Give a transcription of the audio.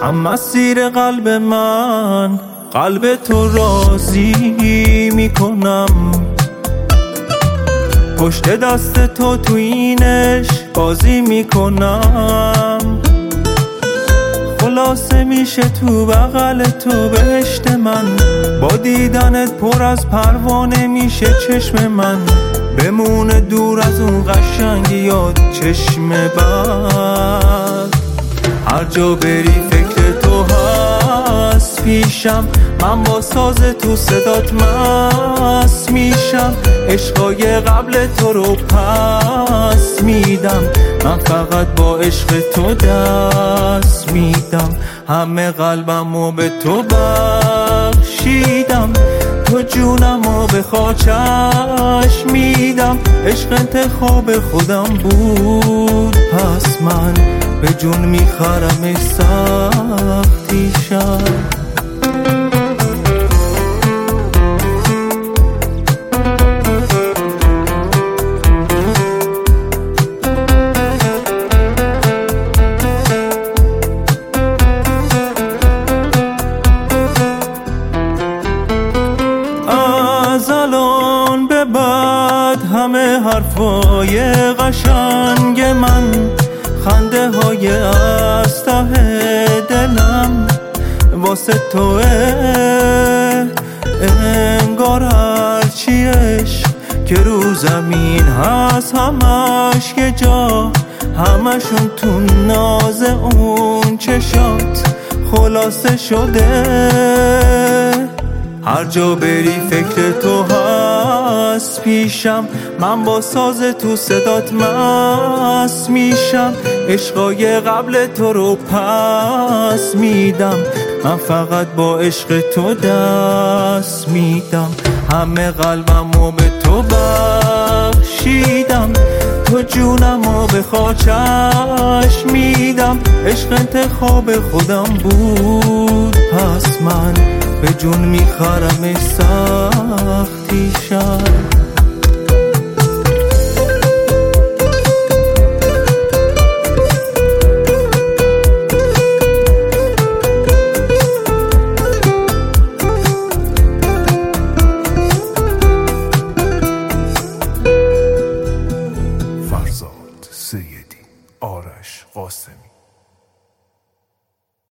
هم مسیر قلب من قلب تو راضی میکنم، پشت دست تو تو اینش بازی میکنم. خلاصه میشه تو بغل تو بهشت من، با دیدنت پر از پروانه میشه چشم من. بمونه دور از اون قشنگی یاد چشم بد، هر جا بری فکر تو هست پیشم. من با ساز تو صدات مست میشم، عشقای قبل تو رو پس میدم. من فقط با عشق تو دست میدم، همه قلبمو به تو بخشیدم. تو جونمو به خاکش میدم، عشق انتخاب خودم بود، پس من به جون میخرم سختی شد. از الان به بعد همه حرفای قشنگ من، خنده های از ته دلم واسه توه. انگار هرچی عشق که رو زمین هست همش که جا، همشون تو ناز اون چشات خلاصه شده. هر جا بری فکر تو هست پیشم، من با ساز تو صدات مست میشم. عشقای قبل تو رو پس میدم، من فقط با عشق تو دست میدم. همه قلبمو به تو بخشیدم، تو جونمو به خاکش میدم. عشق انتخاب خودم بود، پس من به جون میخرم سختی شد.